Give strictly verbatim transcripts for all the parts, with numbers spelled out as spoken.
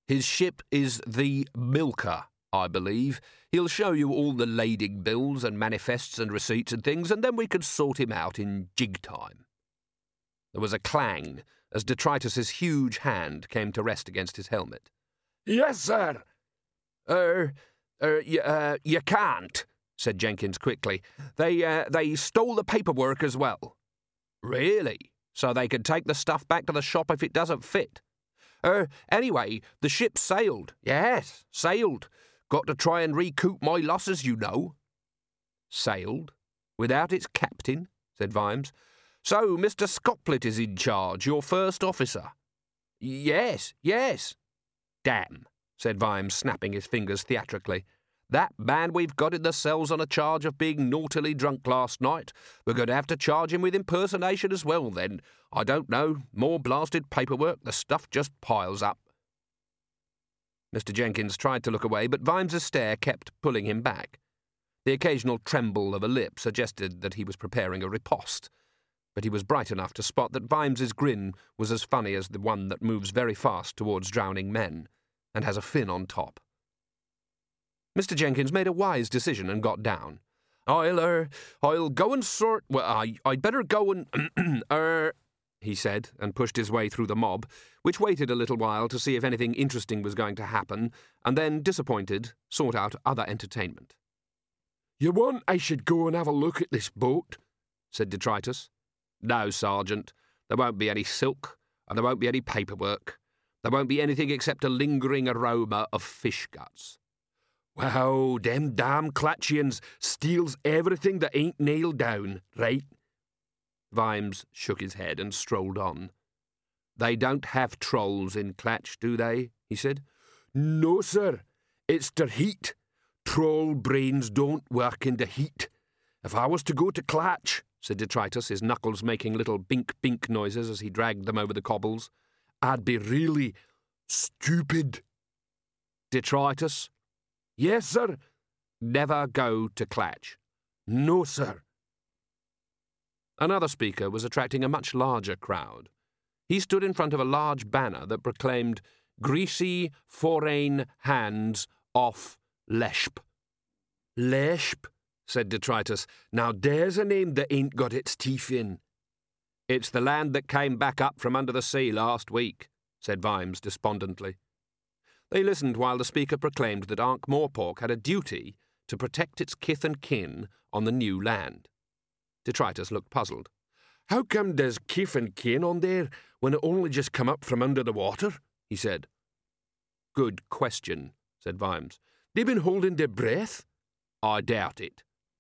His ship is the Milker, I believe. He'll show you all the lading bills and manifests and receipts and things, and then we can sort him out in jig time. There was a clang as Detritus's huge hand came to rest against his helmet. Yes, sir. Er, er, y- uh, you can't, said Jenkins quickly. They, uh, they stole the paperwork as well. Really? So they can take the stuff back to the shop if it doesn't fit? Er, anyway, the ship sailed. Yes, sailed. Got to try and recoup my losses, you know. Sailed? Without its captain? Said Vimes. So Mister Scoplet is in charge, your first officer? Yes, yes. Damn, said Vimes, snapping his fingers theatrically. That man we've got in the cells on a charge of being naughtily drunk last night. We're going to have to charge him with impersonation as well, then. I don't know. More blasted paperwork. The stuff just piles up. Mister Jenkins tried to look away, but Vimes's stare kept pulling him back. The occasional tremble of a lip suggested that he was preparing a riposte, but he was bright enough to spot that Vimes's grin was as funny as the one that moves very fast towards drowning men, and has a fin on top. Mister Jenkins made a wise decision and got down. I'll, er, I'll go and sort... Well, I, I'd better go and... er... he said, and pushed his way through the mob, which waited a little while to see if anything interesting was going to happen, and then, disappointed, sought out other entertainment. You want I should go and have a look at this boat? Said Detritus. No, Sergeant. There won't be any silk, and there won't be any paperwork. There won't be anything except a lingering aroma of fish guts. Wow, them damn Clatchians steals everything that ain't nailed down, right? Vimes shook his head and strolled on. They don't have trolls in Clatch, do they? He said. No, sir. It's der heat. Troll brains don't work in the heat. If I was to go to Clatch, said Detritus, his knuckles making little bink-bink noises as he dragged them over the cobbles, I'd be really stupid. Detritus? Yes, sir. Never go to Clatch. No, sir. Another speaker was attracting a much larger crowd. He stood in front of a large banner that proclaimed, Greasy foreign hands off Leshp. Leshp, said Detritus. Now there's a name that ain't got its teeth in. It's the land that came back up from under the sea last week, said Vimes despondently. They listened while the speaker proclaimed that Ankh-Morpork had a duty to protect its kith and kin on the new land. Detritus looked puzzled. How come there's kith and kin on there when it only just come up from under the water? He said. Good question, said Vimes. They've been holding their breath? I doubt it.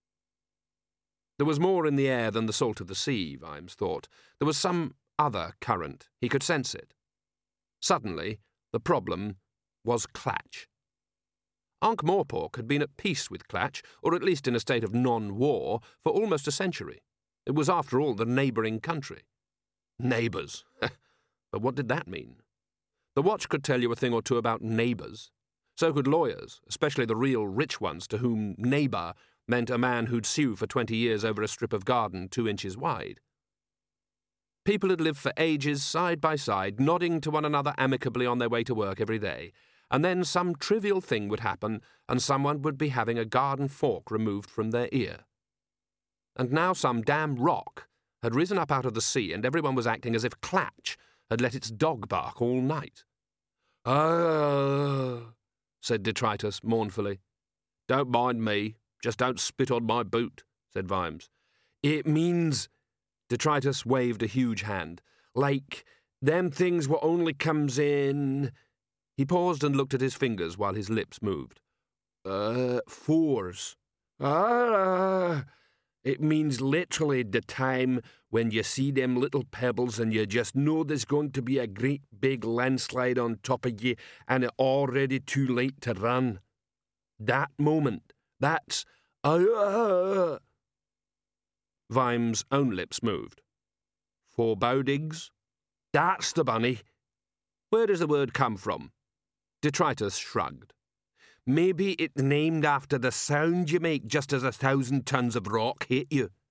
There was more in the air than the salt of the sea, Vimes thought. There was some other current. He could sense it. Suddenly, the problem was Clatch. Ankh-Morpork had been at peace with Clatch, or at least in a state of non-war, for almost a century. It was, after all, the neighbouring country. Neighbours. But what did that mean? The watch could tell you a thing or two about neighbours. So could lawyers, especially the real rich ones, to whom neighbour meant a man who'd sue for twenty years over a strip of garden two inches wide. People had lived for ages side by side, nodding to one another amicably on their way to work every day, and then some trivial thing would happen and someone would be having a garden fork removed from their ear. And now some damn rock had risen up out of the sea and everyone was acting as if Clatch had let its dog bark all night. Ah, said Detritus mournfully. Don't mind me, just don't spit on my boot, said Vimes. It means... Detritus waved a huge hand. Like, them things what only comes in... He paused and looked at his fingers while his lips moved. Uh, fours. Ah, it means literally the time when you see them little pebbles and you just know there's going to be a great big landslide on top of you and it's already too late to run. That moment, that's... Uh, Vimes' own lips moved. Forebodings? That's the bunny. Where does the word come from? Detritus shrugged. Maybe it's named after the sound you make just as a thousand tons of rock hit you.